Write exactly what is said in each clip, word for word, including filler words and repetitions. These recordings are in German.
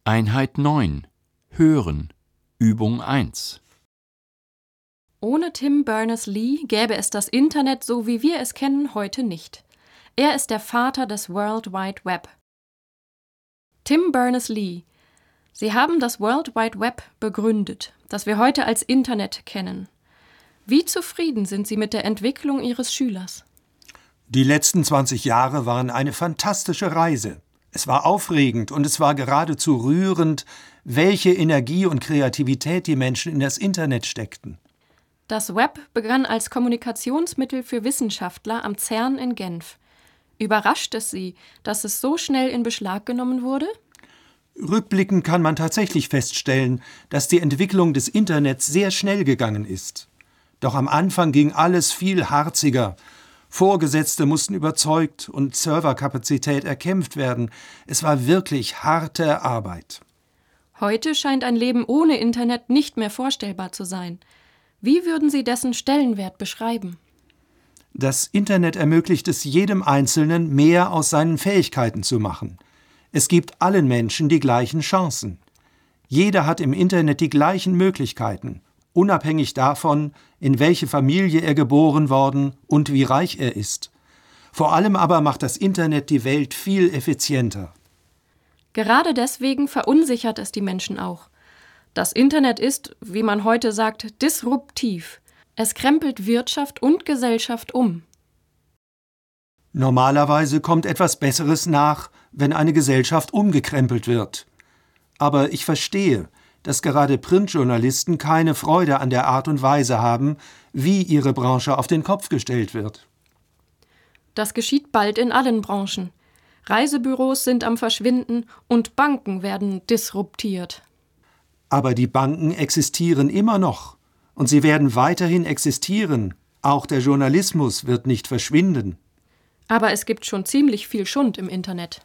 Einheit neun. Hören. Übung eins. Ohne Tim Berners-Lee gäbe es das Internet, so wie wir es kennen, heute nicht. Er ist der Vater des World Wide Web. Tim Berners-Lee. Sie haben das World Wide Web begründet, das wir heute als Internet kennen. Wie zufrieden sind Sie mit der Entwicklung Ihres Schülers? Die letzten zwanzig Jahre waren eine fantastische Reise. Es war aufregend und es war geradezu rührend, welche Energie und Kreativität die Menschen in das Internet steckten. Das Web begann als Kommunikationsmittel für Wissenschaftler am CERN in Genf. Überrascht es Sie, dass es so schnell in Beschlag genommen wurde? Rückblickend kann man tatsächlich feststellen, dass die Entwicklung des Internets sehr schnell gegangen ist. Doch am Anfang ging alles viel harziger. Vorgesetzte mussten überzeugt und Serverkapazität erkämpft werden. Es war wirklich harte Arbeit. Heute scheint ein Leben ohne Internet nicht mehr vorstellbar zu sein. Wie würden Sie dessen Stellenwert beschreiben? Das Internet ermöglicht es jedem Einzelnen, mehr aus seinen Fähigkeiten zu machen. Es gibt allen Menschen die gleichen Chancen. Jeder hat im Internet die gleichen Möglichkeiten, unabhängig davon, in welche Familie er geboren worden und wie reich er ist. Vor allem aber macht das Internet die Welt viel effizienter. Gerade deswegen verunsichert es die Menschen auch. Das Internet ist, wie man heute sagt, disruptiv. Es krempelt Wirtschaft und Gesellschaft um. Normalerweise kommt etwas Besseres nach, wenn eine Gesellschaft umgekrempelt wird. Aber ich verstehe, dass gerade Printjournalisten keine Freude an der Art und Weise haben, wie ihre Branche auf den Kopf gestellt wird. Das geschieht bald in allen Branchen. Reisebüros sind am Verschwinden und Banken werden disruptiert. Aber die Banken existieren immer noch und sie werden weiterhin existieren. Auch der Journalismus wird nicht verschwinden. Aber es gibt schon ziemlich viel Schund im Internet.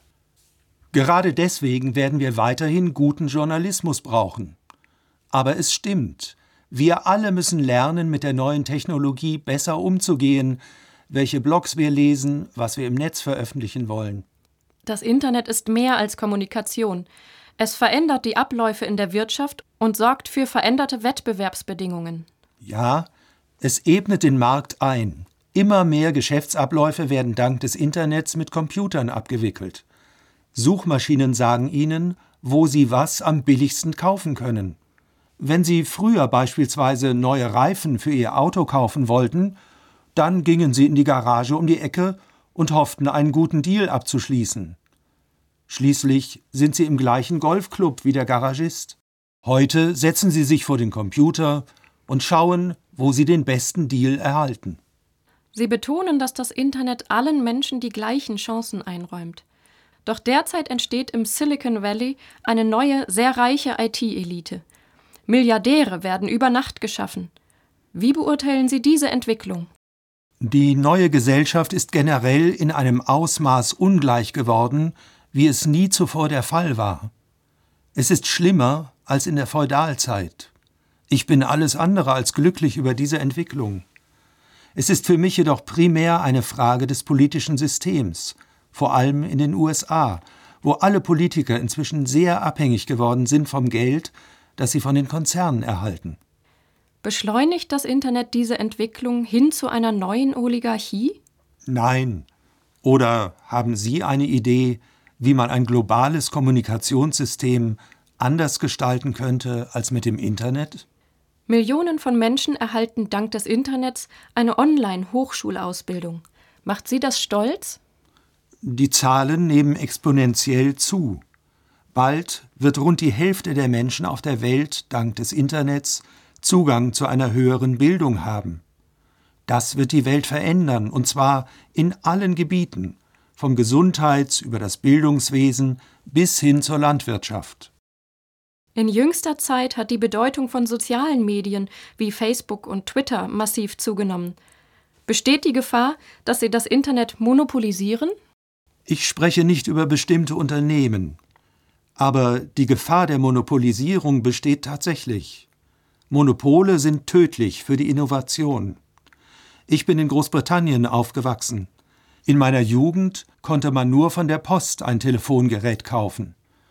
Gerade deswegen werden wir weiterhin guten Journalismus brauchen. Aber es stimmt, wir alle müssen lernen, mit der neuen Technologie besser umzugehen, welche Blogs wir lesen, was wir im Netz veröffentlichen wollen. Das Internet ist mehr als Kommunikation. Es verändert die Abläufe in der Wirtschaft und sorgt für veränderte Wettbewerbsbedingungen. Ja, es ebnet den Markt ein. Immer mehr Geschäftsabläufe werden dank des Internets mit Computern abgewickelt. Suchmaschinen sagen Ihnen, wo Sie was am billigsten kaufen können. Wenn Sie früher beispielsweise neue Reifen für Ihr Auto kaufen wollten, dann gingen Sie in die Garage um die Ecke und hofften, einen guten Deal abzuschließen. Schließlich sind Sie im gleichen Golfclub wie der Garagist. Heute setzen Sie sich vor den Computer und schauen, wo Sie den besten Deal erhalten. Sie betonen, dass das Internet allen Menschen die gleichen Chancen einräumt. Doch derzeit entsteht im Silicon Valley eine neue, sehr reiche I T-Elite. Milliardäre werden über Nacht geschaffen. Wie beurteilen Sie diese Entwicklung? Die neue Gesellschaft ist generell in einem Ausmaß ungleich geworden, wie es nie zuvor der Fall war. Es ist schlimmer als in der Feudalzeit. Ich bin alles andere als glücklich über diese Entwicklung. Es ist für mich jedoch primär eine Frage des politischen Systems, vor allem in den U S A, wo alle Politiker inzwischen sehr abhängig geworden sind vom Geld, das sie von den Konzernen erhalten. Beschleunigt das Internet diese Entwicklung hin zu einer neuen Oligarchie? Nein. Oder haben Sie eine Idee, wie man ein globales Kommunikationssystem anders gestalten könnte als mit dem Internet? Millionen von Menschen erhalten dank des Internets eine Online-Hochschulausbildung. Macht Sie das stolz? Die Zahlen nehmen exponentiell zu. Bald wird rund die Hälfte der Menschen auf der Welt dank des Internets Zugang zu einer höheren Bildung haben. Das wird die Welt verändern, und zwar in allen Gebieten, vom Gesundheits- über das Bildungswesen bis hin zur Landwirtschaft. In jüngster Zeit hat die Bedeutung von sozialen Medien wie Facebook und Twitter massiv zugenommen. Besteht die Gefahr, dass sie das Internet monopolisieren? Ich spreche nicht über bestimmte Unternehmen, aber die Gefahr der Monopolisierung besteht tatsächlich. Monopole sind tödlich für die Innovation. Ich bin in Großbritannien aufgewachsen. In meiner Jugend konnte man nur von der Post ein Telefongerät kaufen.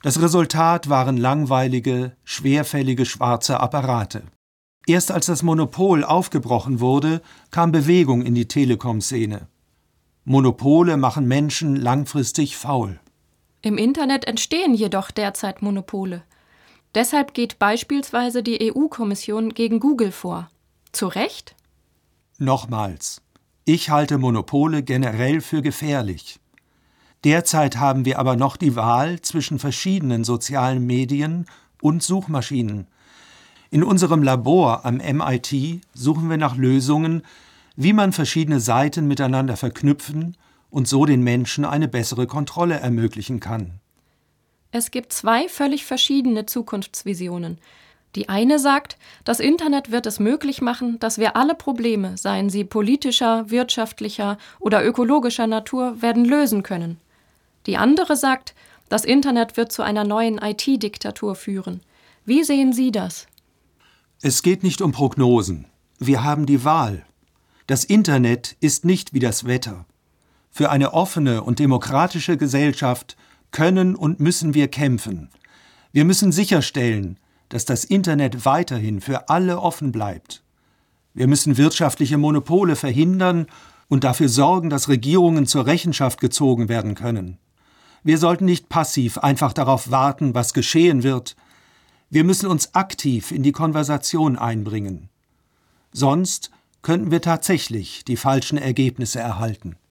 Das Resultat waren langweilige, schwerfällige schwarze Apparate. Erst als das Monopol aufgebrochen wurde, kam Bewegung in die Telekom-Szene. Monopole machen Menschen langfristig faul. Im Internet entstehen jedoch derzeit Monopole. Deshalb geht beispielsweise die E U-Kommission gegen Google vor. Zu Recht? Nochmals, ich halte Monopole generell für gefährlich. Derzeit haben wir aber noch die Wahl zwischen verschiedenen sozialen Medien und Suchmaschinen. In unserem Labor am M I T suchen wir nach Lösungen, wie man verschiedene Seiten miteinander verknüpfen und so den Menschen eine bessere Kontrolle ermöglichen kann. Es gibt zwei völlig verschiedene Zukunftsvisionen. Die eine sagt, das Internet wird es möglich machen, dass wir alle Probleme, seien sie politischer, wirtschaftlicher oder ökologischer Natur, werden lösen können. Die andere sagt, das Internet wird zu einer neuen I T-Diktatur führen. Wie sehen Sie das? Es geht nicht um Prognosen. Wir haben die Wahl. Das Internet ist nicht wie das Wetter. Für eine offene und demokratische Gesellschaft können und müssen wir kämpfen. Wir müssen sicherstellen, dass das Internet weiterhin für alle offen bleibt. Wir müssen wirtschaftliche Monopole verhindern und dafür sorgen, dass Regierungen zur Rechenschaft gezogen werden können. Wir sollten nicht passiv einfach darauf warten, was geschehen wird. Wir müssen uns aktiv in die Konversation einbringen. Sonst könnten wir tatsächlich die falschen Ergebnisse erhalten.